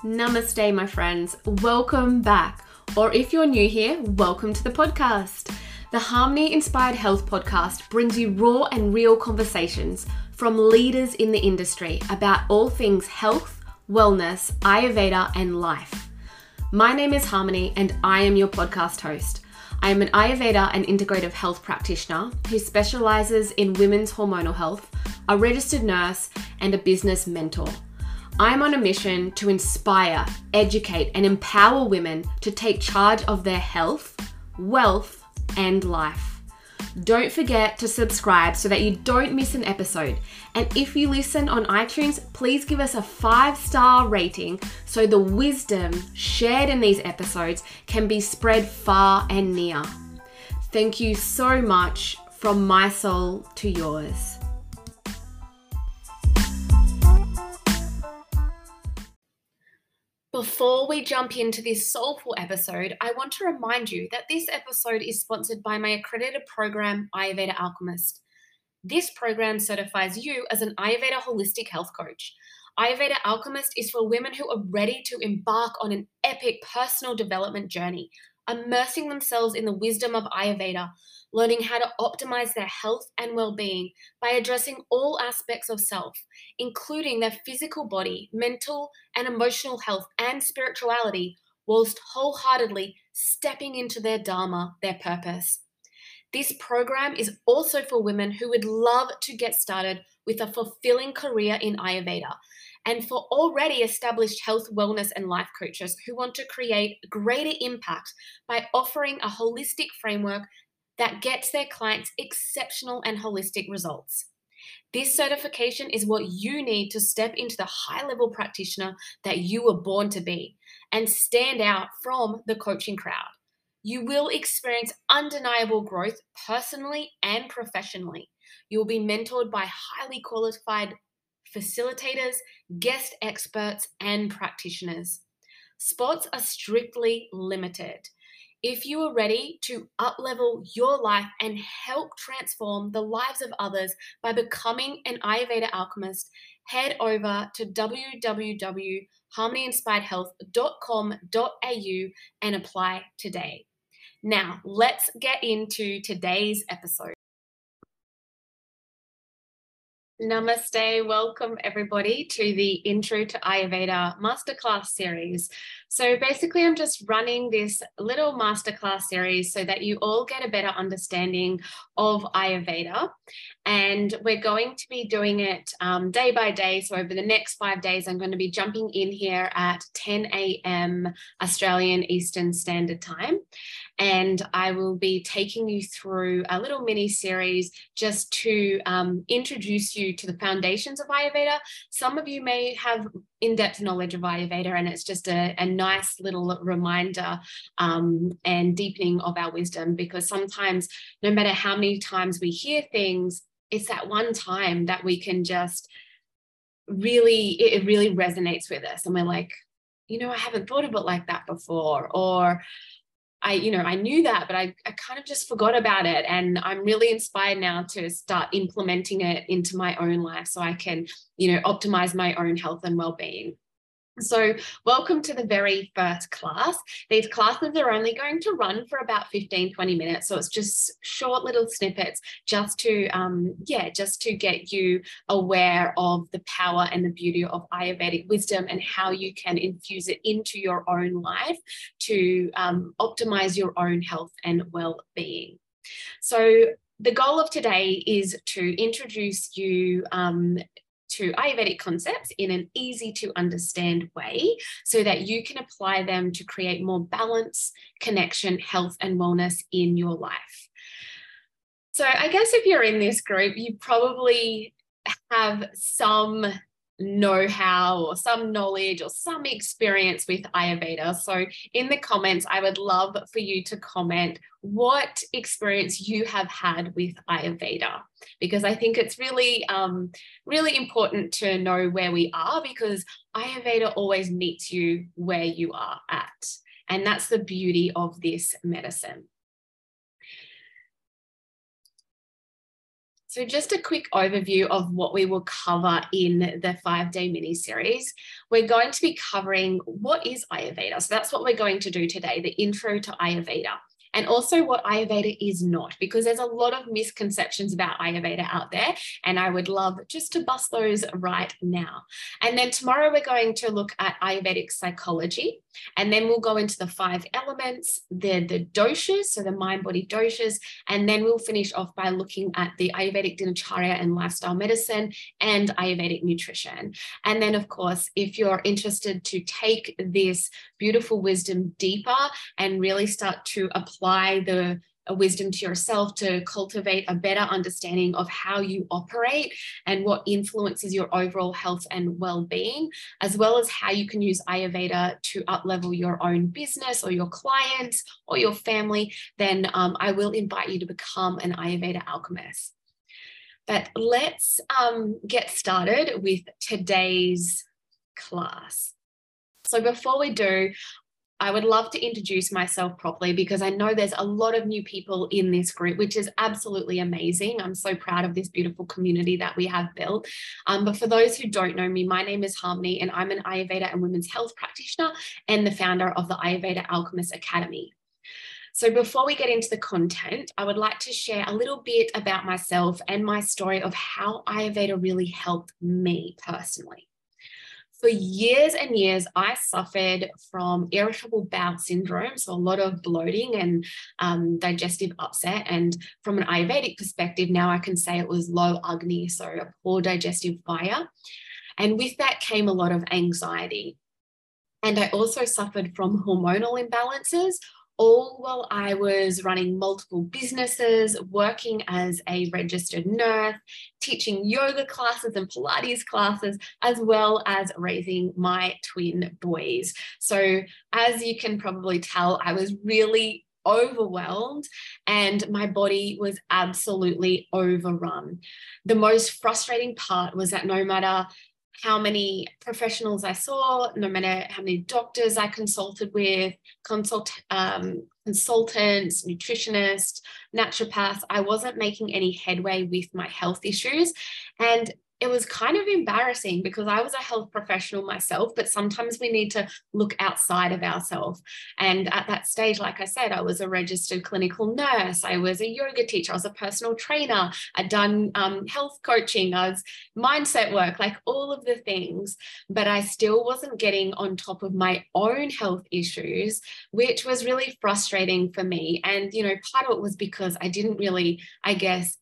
Namaste, my friends. Welcome back. Or if you're new here, welcome to the podcast. The Harmony Inspired Health podcast brings you raw and real conversations from leaders in the industry about all things health, wellness, Ayurveda, and life. My name is Harmony and I am your podcast host. I am an Ayurveda and integrative health practitioner who specializes in women's hormonal health, a registered nurse, and a business mentor. I'm on a mission to inspire, educate, and empower women to take charge of their health, wealth, and life. Don't forget to subscribe so that you don't miss an episode. And if you listen on iTunes, please give us a 5-star rating so the wisdom shared in these episodes can be spread far and near. Thank you so much from my soul to yours. Before we jump into this soulful episode, I want to remind you that this episode is sponsored by my accredited program, Ayurveda Alchemist. This program certifies you as an Ayurveda holistic health coach. Ayurveda Alchemist is for women who are ready to embark on an epic personal development journey, immersing themselves in the wisdom of Ayurveda, learning how to optimize their health and well-being by addressing all aspects of self, including their physical body, mental and emotional health, and spirituality, whilst wholeheartedly stepping into their dharma, their purpose. This program is also for women who would love to get started with a fulfilling career in Ayurveda, and for already established health, wellness, and life coaches who want to create greater impact by offering a holistic framework that gets their clients exceptional and holistic results. This certification is what you need to step into the high-level practitioner that you were born to be and stand out from the coaching crowd. You will experience undeniable growth personally and professionally. You will be mentored by highly qualified facilitators, guest experts, and practitioners. Spots are strictly limited. If you are ready to up-level your life and help transform the lives of others by becoming an Ayurveda alchemist, head over to www.harmonyinspiredhealth.com.au and apply today. Now, let's get into today's episode. Namaste. Welcome everybody to the Intro to Ayurveda Masterclass series. So basically I'm just running this little masterclass series so that you all get a better understanding of Ayurveda, and we're going to be doing it day by day. So over the next 5 days, I'm going to be jumping in here at 10 a.m. Australian Eastern Standard Time. And I will be taking you through a little mini series just to introduce you to the foundations of Ayurveda. Some of you may have in-depth knowledge of Ayurveda, and it's just a nice little reminder and deepening of our wisdom, because sometimes no matter how many times we hear things, it's that one time that we can just it really resonates with us. And we're like, I haven't thought of it like that before, or I knew that, but I kind of just forgot about it. And I'm really inspired now to start implementing it into my own life so I can, optimize my own health and well-being. So welcome to the very first class. These classes are only going to run for about 15-20 minutes. So it's just short little snippets just to get you aware of the power and the beauty of Ayurvedic wisdom and how you can infuse it into your own life to optimize your own health and well-being. So the goal of today is to introduce you to Ayurvedic concepts in an easy to understand way so that you can apply them to create more balance, connection, health, and wellness in your life. So I guess if you're in this group, you probably have some know-how or some knowledge or some experience with Ayurveda. So in the comments, I would love for you to comment what experience you have had with Ayurveda, because I think it's really, really important to know where we are, because Ayurveda always meets you where you are at. And that's the beauty of this medicine. So just a quick overview of what we will cover in the 5-day mini-series. We're going to be covering what is Ayurveda. So that's what we're going to do today, the intro to Ayurveda. And also what Ayurveda is not, because there's a lot of misconceptions about Ayurveda out there, and I would love just to bust those right now. And then tomorrow we're going to look at Ayurvedic psychology, and then we'll go into the 5 elements, the doshas, so the mind-body doshas, and then we'll finish off by looking at the Ayurvedic dinacharya and lifestyle medicine and Ayurvedic nutrition. And then, of course, if you're interested to take this beautiful wisdom deeper and really start to apply the wisdom to yourself to cultivate a better understanding of how you operate and what influences your overall health and well-being, as well as how you can use Ayurveda to up-level your own business or your clients or your family, then I will invite you to become an Ayurveda alchemist. But let's get started with today's class. So before we do, I would love to introduce myself properly, because I know there's a lot of new people in this group, which is absolutely amazing. I'm so proud of this beautiful community that we have built. But for those who don't know me, my name is Harmony, and I'm an Ayurveda and women's health practitioner and the founder of the Ayurveda Alchemist Academy. So before we get into the content, I would like to share a little bit about myself and my story of how Ayurveda really helped me personally. For years and years, I suffered from irritable bowel syndrome, so a lot of bloating and digestive upset. And from an Ayurvedic perspective, now I can say it was low Agni, so a poor digestive fire. And with that came a lot of anxiety. And I also suffered from hormonal imbalances, all while I was running multiple businesses, working as a registered nurse, teaching yoga classes and Pilates classes, as well as raising my twin boys. So as you can probably tell, I was really overwhelmed and my body was absolutely overrun. The most frustrating part was that no matter how many professionals I saw, no matter how many doctors I consulted with, consultants, nutritionists, naturopaths, I wasn't making any headway with my health issues. And it was kind of embarrassing because I was a health professional myself, but sometimes we need to look outside of ourselves. And at that stage, like I said, I was a registered clinical nurse. I was a yoga teacher. I was a personal trainer. I'd done health coaching. I was mindset work, like all of the things, but I still wasn't getting on top of my own health issues, which was really frustrating for me. And, you know, part of it was because I didn't really, I guess,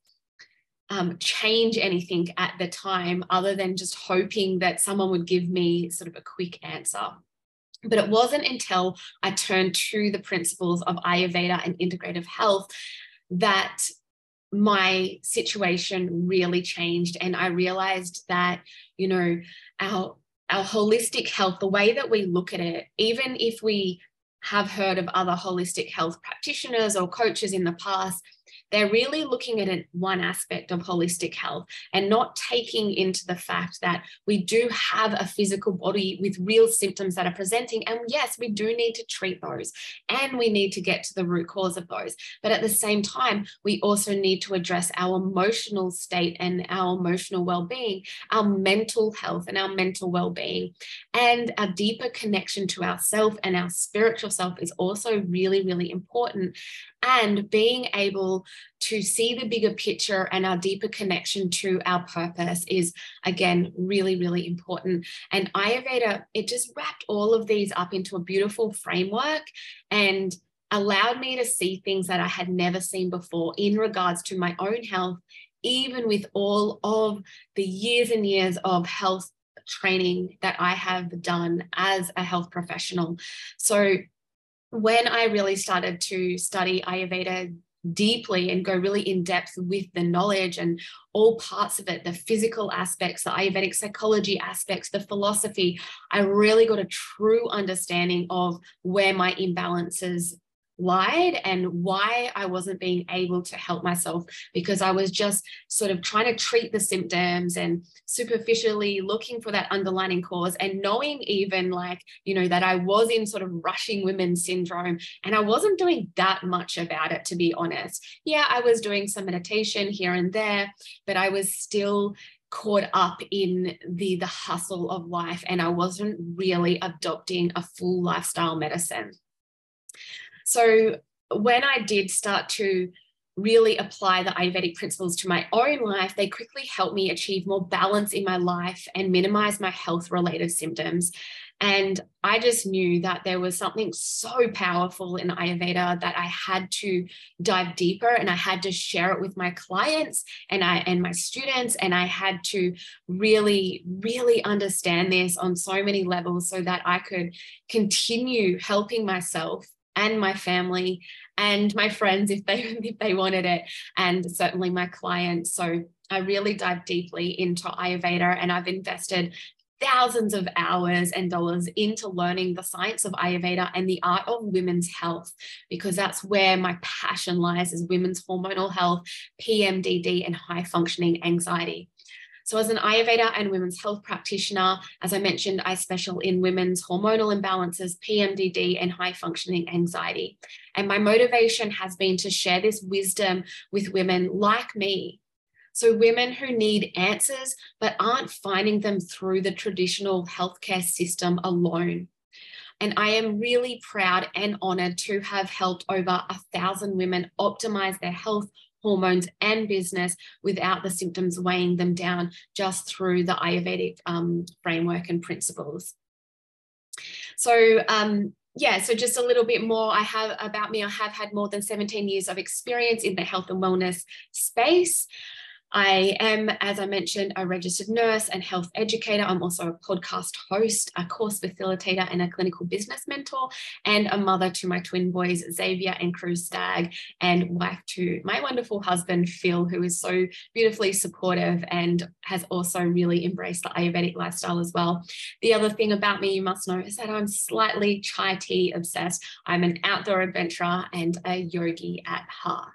change anything at the time other than just hoping that someone would give me sort of a quick answer. But it wasn't until I turned to the principles of Ayurveda and integrative health that my situation really changed. And I realized that, you know, our holistic health, the way that we look at it, even if we have heard of other holistic health practitioners or coaches in the past, they're really looking at one aspect of holistic health and not taking into the fact that we do have a physical body with real symptoms that are presenting. And yes, we do need to treat those and we need to get to the root cause of those. But at the same time, we also need to address our emotional state and our emotional well-being, our mental health and our mental well-being. And a deeper connection to ourself and our spiritual self is also really, really important. And being able to see the bigger picture and our deeper connection to our purpose is, again, really, really important. And Ayurveda, it just wrapped all of these up into a beautiful framework and allowed me to see things that I had never seen before in regards to my own health, even with all of the years and years of health training that I have done as a health professional. So when I really started to study Ayurveda deeply and go really in depth with the knowledge and all parts of it, the physical aspects, the Ayurvedic psychology aspects, the philosophy, I really got a true understanding of where my imbalances lied and why I wasn't being able to help myself, because I was just sort of trying to treat the symptoms and superficially looking for that underlying cause, and knowing even like, you know, that I was in sort of rushing women syndrome, and I wasn't doing that much about it, to be honest. Yeah, I was doing some meditation here and there, but I was still caught up in the hustle of life, and I wasn't really adopting a full lifestyle medicine. So when I did start to really apply the Ayurvedic principles to my own life, they quickly helped me achieve more balance in my life and minimize my health-related symptoms. And I just knew that there was something so powerful in Ayurveda that I had to dive deeper, and I had to share it with my clients and my students. And I had to really, really understand this on so many levels so that I could continue helping myself and my family and my friends if they wanted it, and certainly my clients. So I really dive deeply into Ayurveda, and I've invested thousands of hours and dollars into learning the science of Ayurveda and the art of women's health, because that's where my passion lies, is women's hormonal health, PMDD, and high functioning anxiety. So as an Ayurveda and women's health practitioner, as I mentioned, I specialize in women's hormonal imbalances, PMDD, and high functioning anxiety. And my motivation has been to share this wisdom with women like me. So women who need answers, but aren't finding them through the traditional healthcare system alone. And I am really proud and honored to have helped over 1,000 women optimize their health, hormones, and business without the symptoms weighing them down, just through the Ayurvedic framework and principles. So so just a little bit more about me. I have had more than 17 years of experience in the health and wellness space. I am, as I mentioned, a registered nurse and health educator. I'm also a podcast host, a course facilitator, and a clinical business mentor, and a mother to my twin boys, Xavier and Cruz Stag, and wife to my wonderful husband, Phil, who is so beautifully supportive and has also really embraced the Ayurvedic lifestyle as well. The other thing about me you must know is that I'm slightly chai tea obsessed. I'm an outdoor adventurer and a yogi at heart.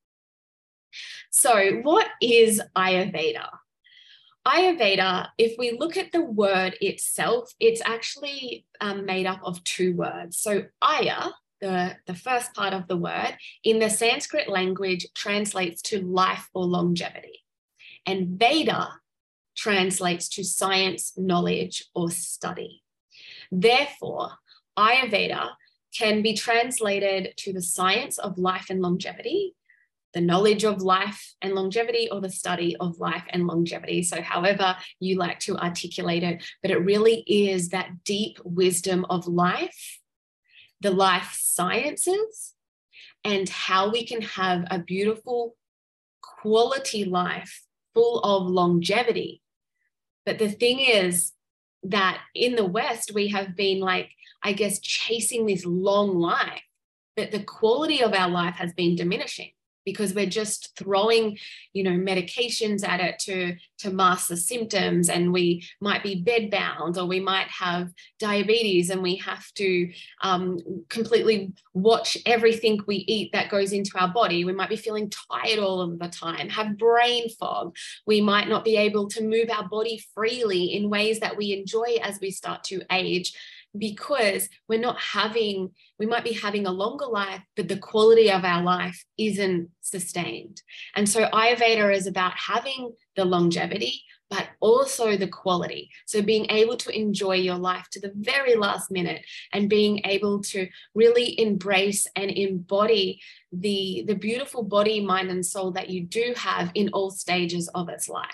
So what is Ayurveda? Ayurveda, if we look at the word itself, it's actually made up of two words. So Aya, the first part of the word, in the Sanskrit language translates to life or longevity. And Veda translates to science, knowledge, or study. Therefore, Ayurveda can be translated to the science of life and longevity, the knowledge of life and longevity, or the study of life and longevity. So however you like to articulate it, but it really is that deep wisdom of life, the life sciences, and how we can have a beautiful quality life full of longevity. But the thing is that in the West, we have been chasing this long life, but the quality of our life has been diminishing, because we're just throwing, medications at it to mask the symptoms, and we might be bedbound, or we might have diabetes, and we have to completely watch everything we eat that goes into our body. We might be feeling tired all of the time, have brain fog. We might not be able to move our body freely in ways that we enjoy as we start to age, because we might be having a longer life, but the quality of our life isn't sustained. And so Ayurveda is about having the longevity, but also the quality. So being able to enjoy your life to the very last minute, and being able to really embrace and embody the beautiful body, mind, and soul that you do have in all stages of its life.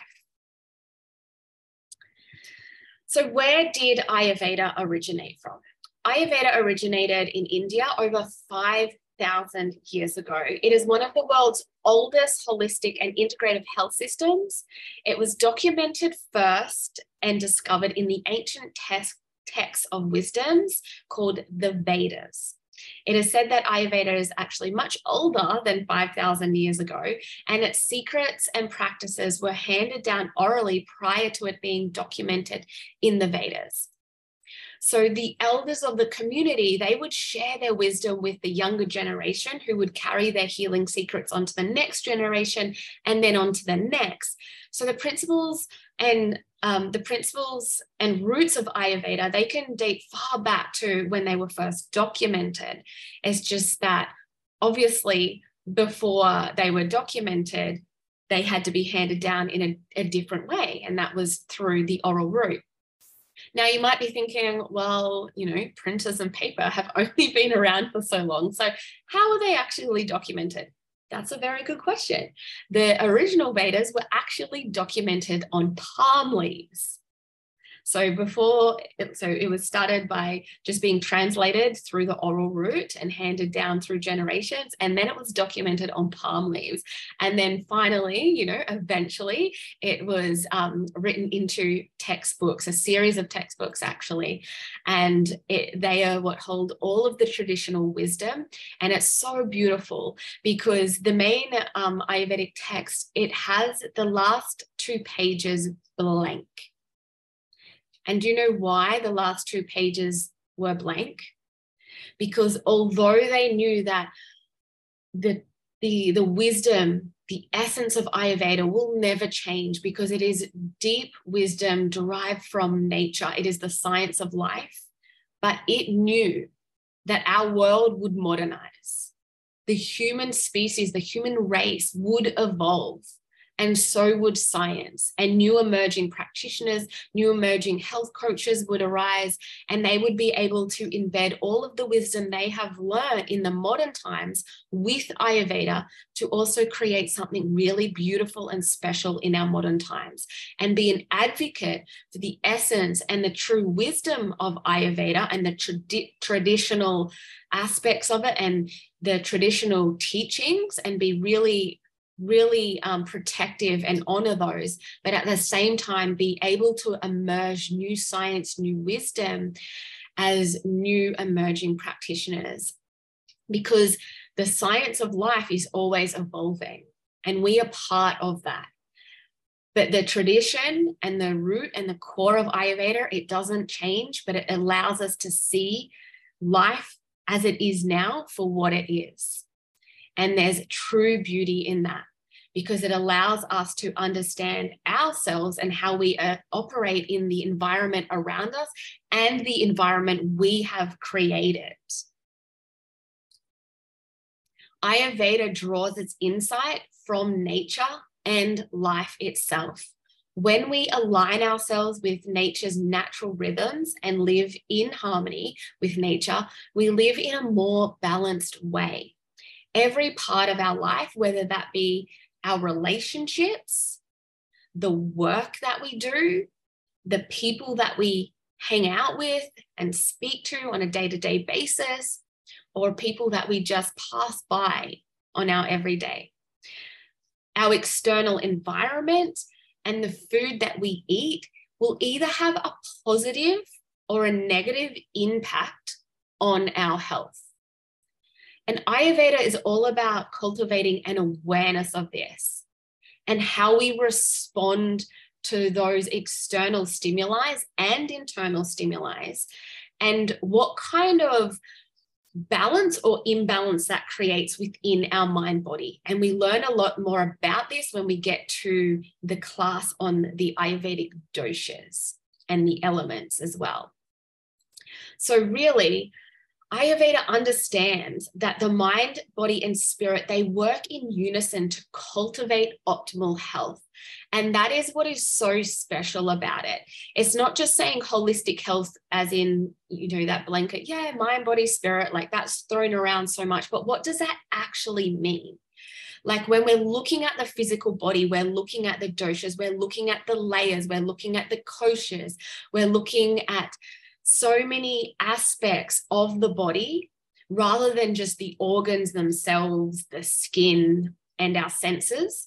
So where did Ayurveda originate from? Ayurveda originated in India over 5,000 years ago. It is one of the world's oldest holistic and integrative health systems. It was documented first and discovered in the ancient texts of wisdoms called the Vedas. It is said that Ayurveda is actually much older than 5,000 years ago, and its secrets and practices were handed down orally prior to it being documented in the Vedas. So the elders of the community, they would share their wisdom with the younger generation, who would carry their healing secrets onto the next generation and then onto the next. So the principles and roots of Ayurveda, they can date far back to when they were first documented. It's just that obviously before they were documented, they had to be handed down in a different way, and that was through the oral route. Now, you might be thinking, well, printers and paper have only been around for so long. So how are they actually documented? That's a very good question. The original Vedas were actually documented on palm leaves. So it was started by just being translated through the oral route and handed down through generations. And then it was documented on palm leaves. And then finally, eventually it was written into textbooks, a series of textbooks actually. And they are what hold all of the traditional wisdom. And it's so beautiful because the main Ayurvedic text, it has the last 2 pages blank. And do you know why the last 2 pages were blank? Because although they knew that the wisdom, the essence of Ayurveda will never change, because it is deep wisdom derived from nature. It is the science of life. But it knew that our world would modernize. The human species, the human race would evolve. And so would science, and new emerging practitioners, new emerging health coaches would arise, and they would be able to embed all of the wisdom they have learned in the modern times with Ayurveda to also create something really beautiful and special in our modern times, and be an advocate for the essence and the true wisdom of Ayurveda and the traditional aspects of it and the traditional teachings, and be really protective and honor those, but at the same time be able to emerge new science, new wisdom as new emerging practitioners, because the science of life is always evolving and we are part of that. But the tradition and the root and the core of Ayurveda, it doesn't change, but it allows us to see life as it is now for what it is. And there's true beauty in that, because it allows us to understand ourselves and how we operate in the environment around us and the environment we have created. Ayurveda draws its insight from nature and life itself. When we align ourselves with nature's natural rhythms and live in harmony with nature, we live in a more balanced way. Every part of our life, whether that be our relationships, the work that we do, the people that we hang out with and speak to on a day-to-day basis, or people that we just pass by on our everyday. Our external environment and the food that we eat will either have a positive or a negative impact on our health. And Ayurveda is all about cultivating an awareness of this and how we respond to those external stimuli and internal stimuli, and what kind of balance or imbalance that creates within our mind body. And we learn a lot more about this when we get to the class on the Ayurvedic doshas and the elements as well. So really, Ayurveda understands that the mind, body, and spirit, they work in unison to cultivate optimal health. And that is what is so special about it. It's not just saying holistic health as in, that blanket, mind, body, spirit, like that's thrown around so much. But what does that actually mean? Like when we're looking at the physical body, we're looking at the doshas, we're looking at the layers, we're looking at the koshas, we're looking at so many aspects of the body rather than just the organs themselves, the skin and our senses.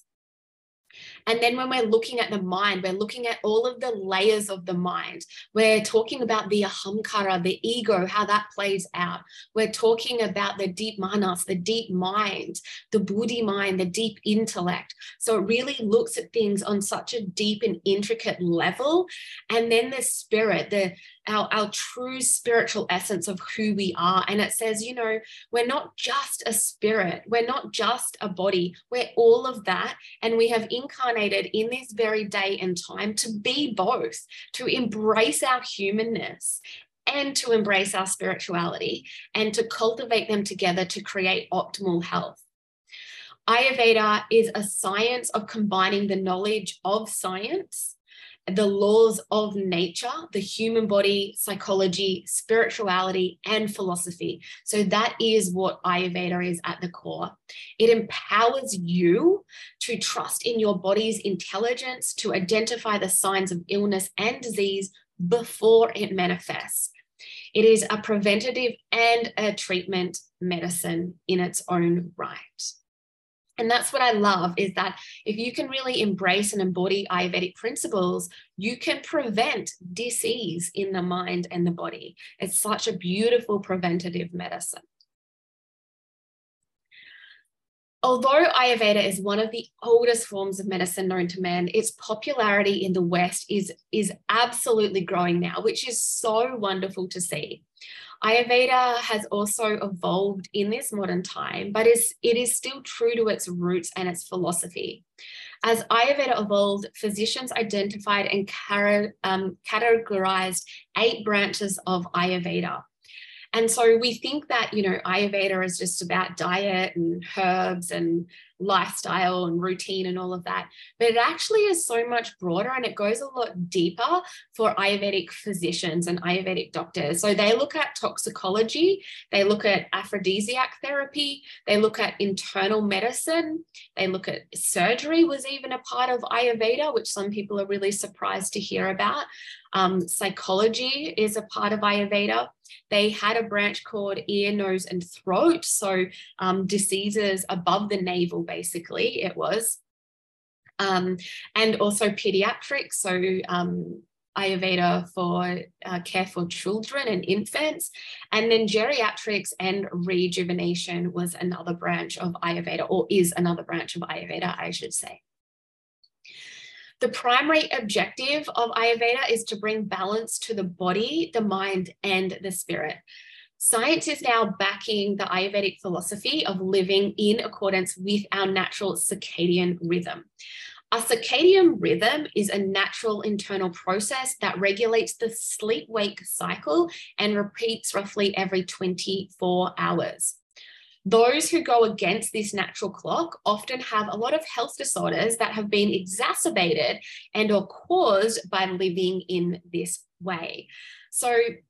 And then when we're looking at the mind, we're looking at all of the layers of the mind. We're talking about the ahamkara, the ego, how that plays out. We're talking about the deep manas, the deep mind, the buddhi mind, the deep intellect. So it really looks at things on such a deep and intricate level. And then the spirit, our true spiritual essence of who we are. And it says, you know, we're not just a spirit, we're not just a body, we're all of that. And we have incarnated in this very day and time to be both, to embrace our humanness and to embrace our spirituality and to cultivate them together to create optimal health. Ayurveda is a science of combining the knowledge of science, the laws of nature, the human body, psychology, spirituality, and philosophy. So that is what Ayurveda is at the core. It empowers you to trust in your body's intelligence, to identify the signs of illness and disease before it manifests. It is a preventative and a treatment medicine in its own right. And that's what I love, is that if you can really embrace and embody Ayurvedic principles, you can prevent disease in the mind and the body. It's such a beautiful preventative medicine. Although Ayurveda is one of the oldest forms of medicine known to man, its popularity in the West is absolutely growing now, which is so wonderful to see. Ayurveda has also evolved in this modern time, but it is still true to its roots and its philosophy. As Ayurveda evolved, physicians identified and categorized 8 branches of Ayurveda. And so we think that, you know, Ayurveda is just about diet and herbs and lifestyle and routine and all of that. But it actually is so much broader, and it goes a lot deeper for Ayurvedic physicians and Ayurvedic doctors. So they look at toxicology, they look at aphrodisiac therapy, they look at internal medicine, they look at surgery was even a part of Ayurveda, which some people are really surprised to hear about. Psychology is a part of Ayurveda. They had a branch called ear, nose, and throat. So diseases above the navel, basically, it was. And also pediatrics. So Ayurveda for care for children and infants. And then geriatrics and rejuvenation was another branch of Ayurveda, or is another branch of Ayurveda, I should say. The primary objective of Ayurveda is to bring balance to the body, the mind, and the spirit. Science is now backing the Ayurvedic philosophy of living in accordance with our natural circadian rhythm. A circadian rhythm is a natural internal process that regulates the sleep-wake cycle and repeats roughly every 24 hours. Those who go against this natural clock often have a lot of health disorders that have been exacerbated and or caused by living in this way. So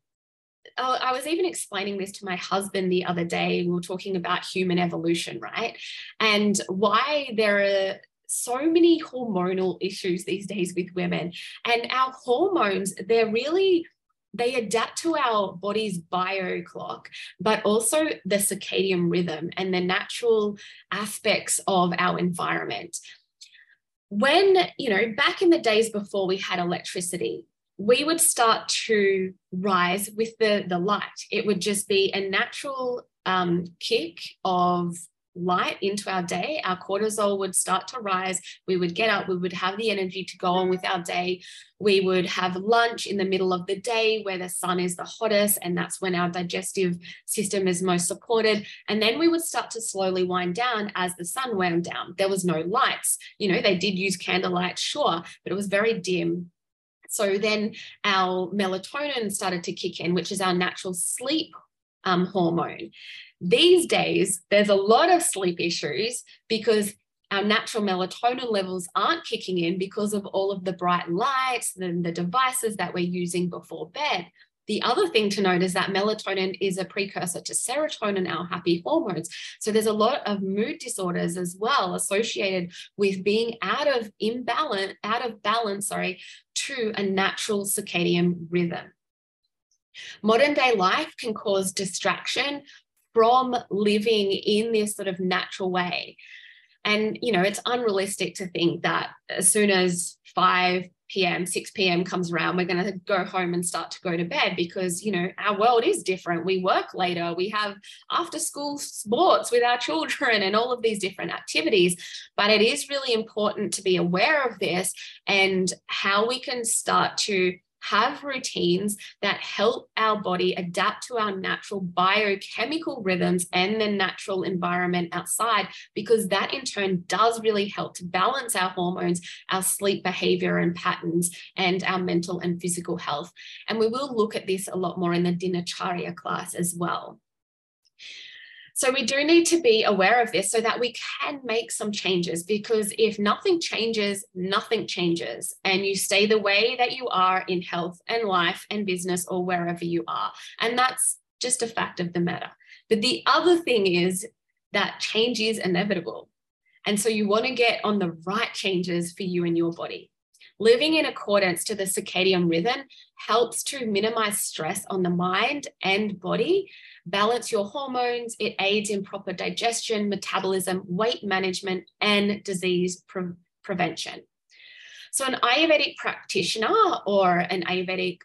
I was even explaining this to my husband the other day. We were talking about human evolution, right? And why there are so many hormonal issues these days with women. And our hormones, they adapt to our body's bio clock, but also the circadian rhythm and the natural aspects of our environment. When, you know, back in the days before we had electricity, we would start to rise with the light. It would just be a natural kick of light into our day. Our cortisol would start to rise. We would get up, we would have the energy to go on with our day. We would have lunch in the middle of the day where the sun is the hottest, and that's when our digestive system is most supported. And then we would start to slowly wind down as the sun wound down. There was no lights. You know, they did use candlelight, sure, but it was very dim. So then our melatonin started to kick in, which is our natural sleep hormone. These days, there's a lot of sleep issues because our natural melatonin levels aren't kicking in because of all of the bright lights and the devices that we're using before bed. The other thing to note is that melatonin is a precursor to serotonin, our happy hormones. So there's a lot of mood disorders as well associated with being out of balance, to a natural circadian rhythm. Modern day life can cause distraction from living in this sort of natural way. And, you know, it's unrealistic to think that as soon as 5 p.m., 6 p.m. comes around, we're going to go home and start to go to bed because, you know, our world is different. We work later. We have after school sports with our children and all of these different activities. But it is really important to be aware of this and how we can start to have routines that help our body adapt to our natural biochemical rhythms and the natural environment outside, because that in turn does really help to balance our hormones, our sleep behavior and patterns, and our mental and physical health. And we will look at this a lot more in the Dinacharya class as well. So we do need to be aware of this so that we can make some changes, because if nothing changes, nothing changes, and you stay the way that you are in health and life and business or wherever you are. And that's just a fact of the matter. But the other thing is that change is inevitable. And so you want to get on the right changes for you and your body. Living in accordance to the circadian rhythm helps to minimize stress on the mind and body, balance your hormones. It aids in proper digestion, metabolism, weight management, and disease prevention. So an Ayurvedic practitioner or an Ayurvedic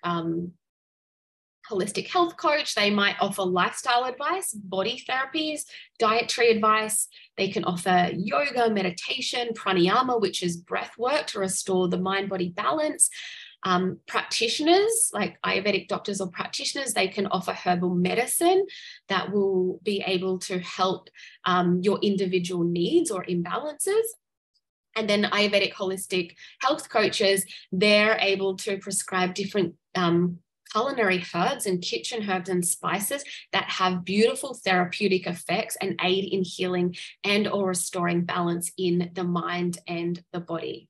holistic health coach, they might offer lifestyle advice, body therapies, dietary advice. They can offer yoga, meditation, pranayama, which is breath work to restore the mind-body balance. Practitioners like Ayurvedic doctors or practitioners, they can offer herbal medicine that will be able to help your individual needs or imbalances. And then Ayurvedic holistic health coaches, they're able to prescribe different culinary herbs and kitchen herbs and spices that have beautiful therapeutic effects and aid in healing and or restoring balance in the mind and the body.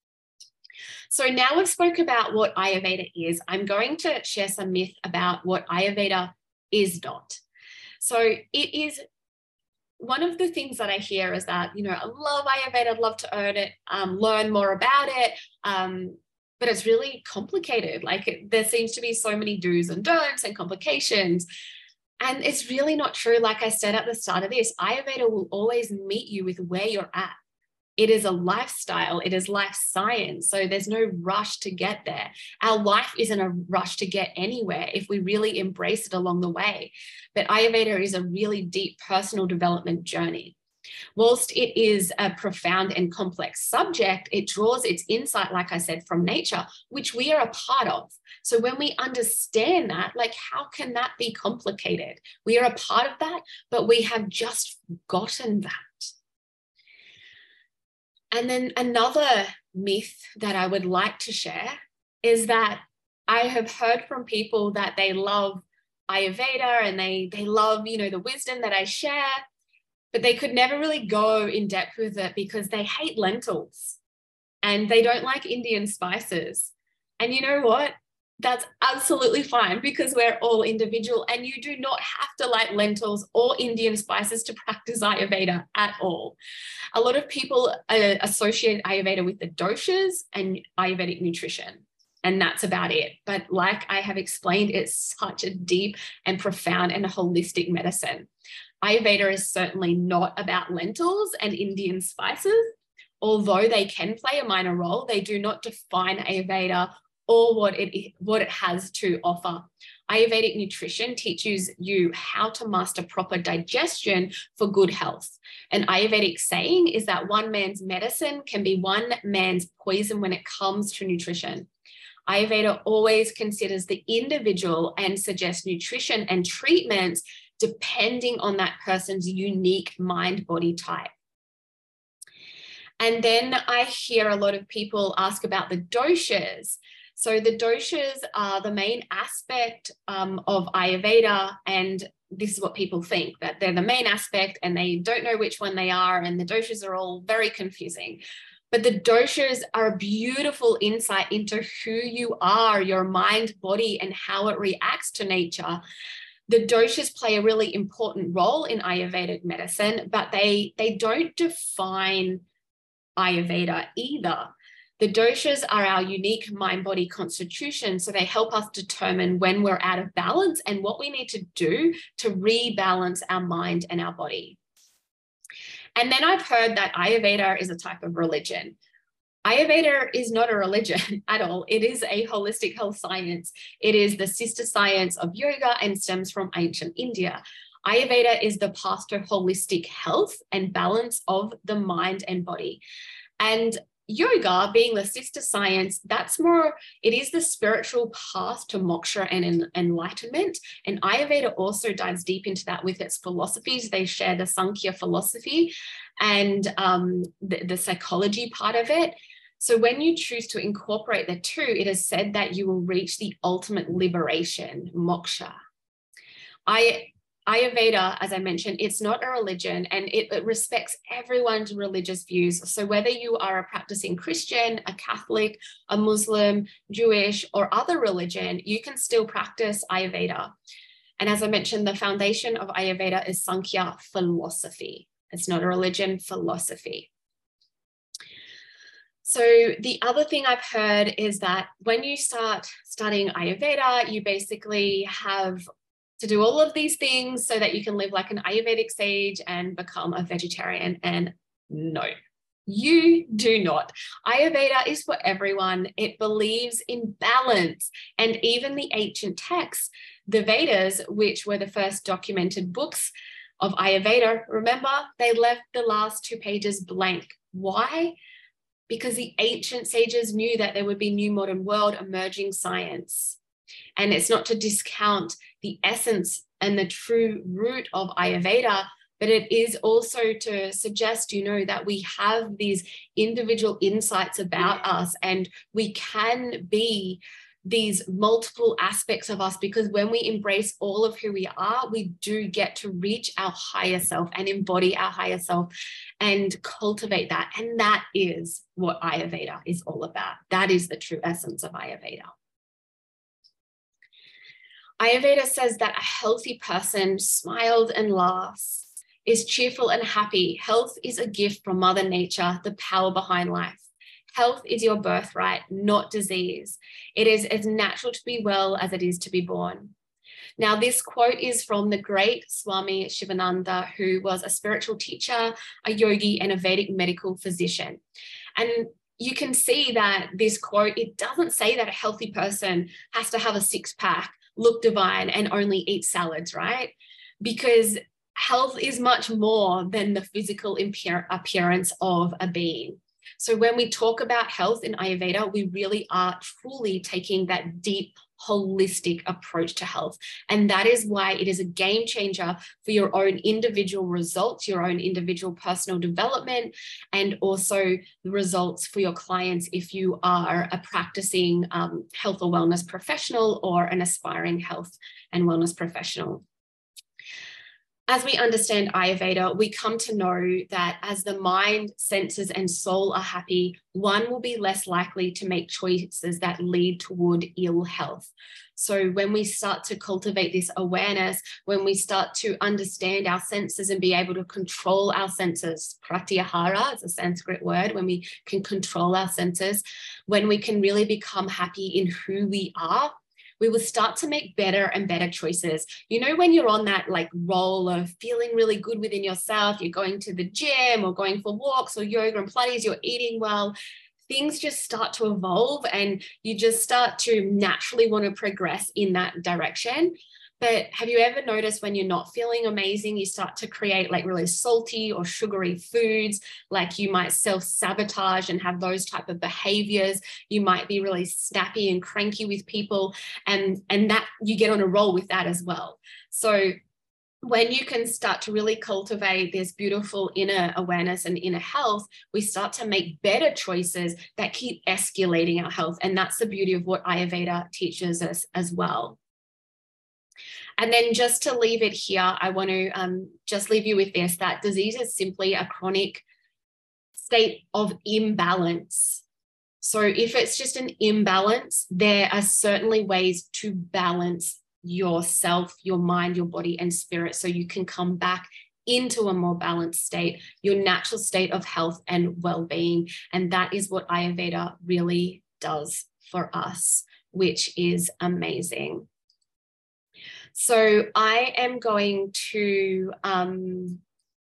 So now we've spoke about what Ayurveda is. I'm going to share some myth about what Ayurveda is not. So it is one of the things that I hear is that, you know, I love Ayurveda, I'd love to learn more about it. But it's really complicated. Like there seems to be so many do's and don'ts and complications. And it's really not true. Like I said at the start of this, Ayurveda will always meet you with where you're at. It is a lifestyle. It is life science. So there's no rush to get there. Our life isn't a rush to get anywhere if we really embrace it along the way. But Ayurveda is a really deep personal development journey. Whilst it is a profound and complex subject, it draws its insight, like I said, from nature, which we are a part of. So when we understand that, like, how can that be complicated? We are a part of that, but we have just forgotten that. And then another myth that I would like to share is that I have heard from people that they love Ayurveda and they love, you know, the wisdom that I share, but they could never really go in depth with it because they hate lentils and they don't like Indian spices. And you know what? That's absolutely fine because we're all individual and you do not have to like lentils or Indian spices to practice Ayurveda at all. A lot of people associate Ayurveda with the doshas and Ayurvedic nutrition, and that's about it. But like I have explained, it's such a deep and profound and holistic medicine. Ayurveda is certainly not about lentils and Indian spices. Although they can play a minor role, they do not define Ayurveda or what it has to offer. Ayurvedic nutrition teaches you how to master proper digestion for good health. An Ayurvedic saying is that one man's medicine can be one man's poison when it comes to nutrition. Ayurveda always considers the individual and suggests nutrition and treatments depending on that person's unique mind-body type. And then I hear a lot of people ask about the doshas. So the doshas are the main aspect of Ayurveda, and this is what people think, that they're the main aspect and they don't know which one they are, and the doshas are all very confusing. But the doshas are a beautiful insight into who you are, your mind, body, and how it reacts to nature. The doshas play a really important role in Ayurvedic medicine, but they don't define Ayurveda either. The doshas are our unique mind-body constitution, so they help us determine when we're out of balance and what we need to do to rebalance our mind and our body. And then I've heard that Ayurveda is a type of religion. Ayurveda is not a religion at all. It is a holistic health science. It is the sister science of yoga and stems from ancient India. Ayurveda is the path to holistic health and balance of the mind and body. And yoga, being the sister science, that's more, it is the spiritual path to moksha and enlightenment. And Ayurveda also dives deep into that with its philosophies. They share the Sankhya philosophy and the psychology part of it. So when you choose to incorporate the two, it is said that you will reach the ultimate liberation, moksha. Ayurveda, as I mentioned, it's not a religion, and it respects everyone's religious views. So whether you are a practicing Christian, a Catholic, a Muslim, Jewish, or other religion, you can still practice Ayurveda. And as I mentioned, the foundation of Ayurveda is Sankhya philosophy. It's not a religion, philosophy. So the other thing I've heard is that when you start studying Ayurveda, you basically have to do all of these things so that you can live like an Ayurvedic sage and become a vegetarian. And no, you do not. Ayurveda is for everyone. It believes in balance. And even the ancient texts, the Vedas, which were the first documented books of Ayurveda, remember, they left the last 2 pages blank. Why? Because the ancient sages knew that there would be new modern world emerging science. And it's not to discount the essence and the true root of Ayurveda, but it is also to suggest, that we have these individual insights about us, and we can be these multiple aspects of us, because when we embrace all of who we are, we do get to reach our higher self and embody our higher self and cultivate that. And that is what Ayurveda is all about. That is the true essence of Ayurveda. Ayurveda says that a healthy person smiles and laughs, is cheerful and happy. Health is a gift from Mother Nature, the power behind life. Health is your birthright, not disease. It is as natural to be well as it is to be born. Now, this quote is from the great Swami Shivananda, who was a spiritual teacher, a yogi, and a Vedic medical physician. And you can see that this quote, it doesn't say that a healthy person has to have a 6-pack, look divine, and only eat salads, right? Because health is much more than the physical appearance of a being. So when we talk about health in Ayurveda, we really are truly taking that deep, holistic approach to health. And that is why it is a game changer for your own individual results, your own individual personal development, and also the results for your clients if you are a practicing health or wellness professional or an aspiring health and wellness professional. As we understand Ayurveda, we come to know that as the mind, senses, and soul are happy, one will be less likely to make choices that lead toward ill health. So when we start to cultivate this awareness, when we start to understand our senses and be able to control our senses, pratyahara is a Sanskrit word, when we can control our senses, when we can really become happy in who we are, we will start to make better and better choices. When you're on that roll of feeling really good within yourself, you're going to the gym or going for walks or yoga and Pilates, you're eating well, things just start to evolve and you just start to naturally want to progress in that direction. But have you ever noticed when you're not feeling amazing, you start to create really salty or sugary foods, you might self-sabotage and have those type of behaviors. You might be really snappy and cranky with people, and that you get on a roll with that as well. So when you can start to really cultivate this beautiful inner awareness and inner health, we start to make better choices that keep escalating our health. And that's the beauty of what Ayurveda teaches us as well. And then just to leave it here, I want to just leave you with this, that disease is simply a chronic state of imbalance. So if it's just an imbalance, there are certainly ways to balance yourself, your mind, your body, and spirit, so you can come back into a more balanced state, your natural state of health and well-being. And that is what Ayurveda really does for us, which is amazing. So I am going to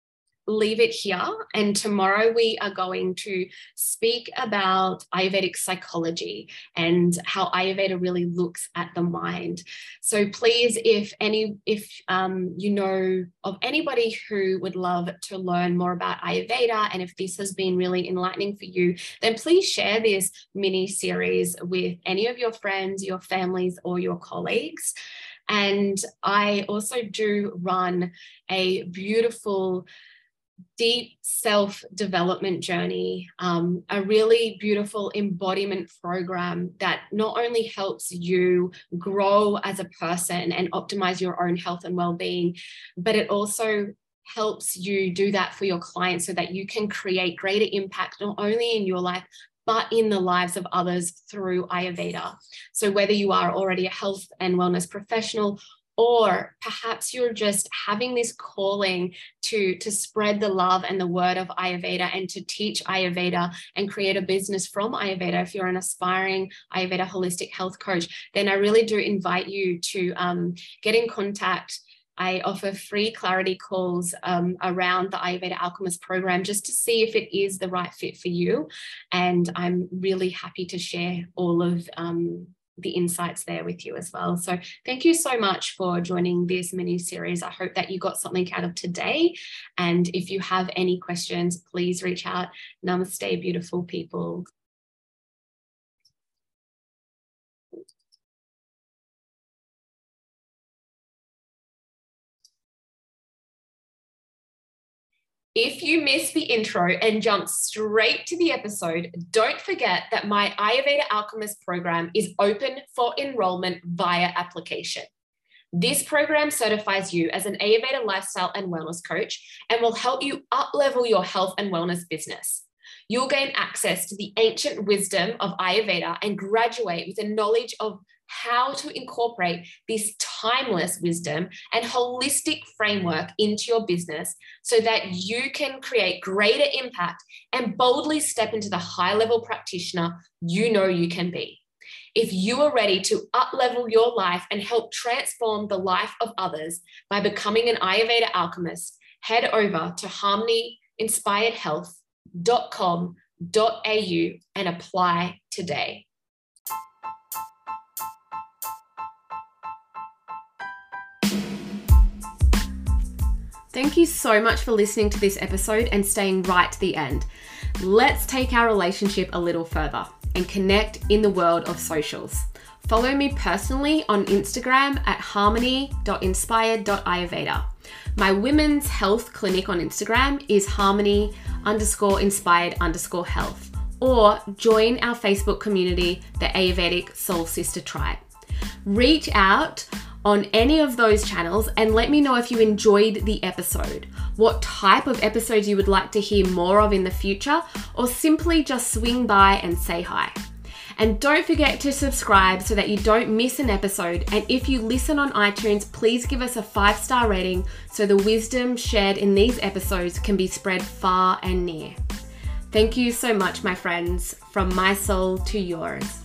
leave it here. And tomorrow we are going to speak about Ayurvedic psychology and how Ayurveda really looks at the mind. So please, if you know of anybody who would love to learn more about Ayurveda, and if this has been really enlightening for you, then please share this mini series with any of your friends, your families, or your colleagues. And I also do run a beautiful deep self-development journey, a really beautiful embodiment program that not only helps you grow as a person and optimize your own health and well-being, but it also helps you do that for your clients so that you can create greater impact, not only in your life, but in the lives of others through Ayurveda. So whether you are already a health and wellness professional, or perhaps you're just having this calling to spread the love and the word of Ayurveda and to teach Ayurveda and create a business from Ayurveda. If you're an aspiring Ayurveda holistic health coach, then I really do invite you to get in contact. I offer free clarity calls around the Ayurveda Alchemist program just to see if it is the right fit for you. And I'm really happy to share all of the insights there with you as well. So thank you so much for joining this mini series. I hope that you got something out of today. And if you have any questions, please reach out. Namaste, beautiful people. If you missed the intro and jumped straight to the episode, don't forget that my Ayurveda Alchemist program is open for enrollment via application. This program certifies you as an Ayurveda lifestyle and wellness coach and will help you up-level your health and wellness business. You'll gain access to the ancient wisdom of Ayurveda and graduate with a knowledge of how to incorporate this timeless wisdom and holistic framework into your business so that you can create greater impact and boldly step into the high-level practitioner you know you can be. If you are ready to up-level your life and help transform the life of others by becoming an Ayurveda alchemist, head over to harmonyinspiredhealth.com.au and apply today. Thank you so much for listening to this episode and staying right to the end. Let's take our relationship a little further and connect in the world of socials. Follow me personally on Instagram at harmony.inspired.ayurveda. My women's health clinic on Instagram is harmony_inspired_health, or join our Facebook community, the Ayurvedic Soul Sister Tribe. Reach out on any of those channels and let me know if you enjoyed the episode, what type of episodes you would like to hear more of in the future, or simply just swing by and say hi. And don't forget to subscribe so that you don't miss an episode. And if you listen on iTunes, please give us a 5-star rating so the wisdom shared in these episodes can be spread far and near. Thank you so much, my friends, from my soul to yours.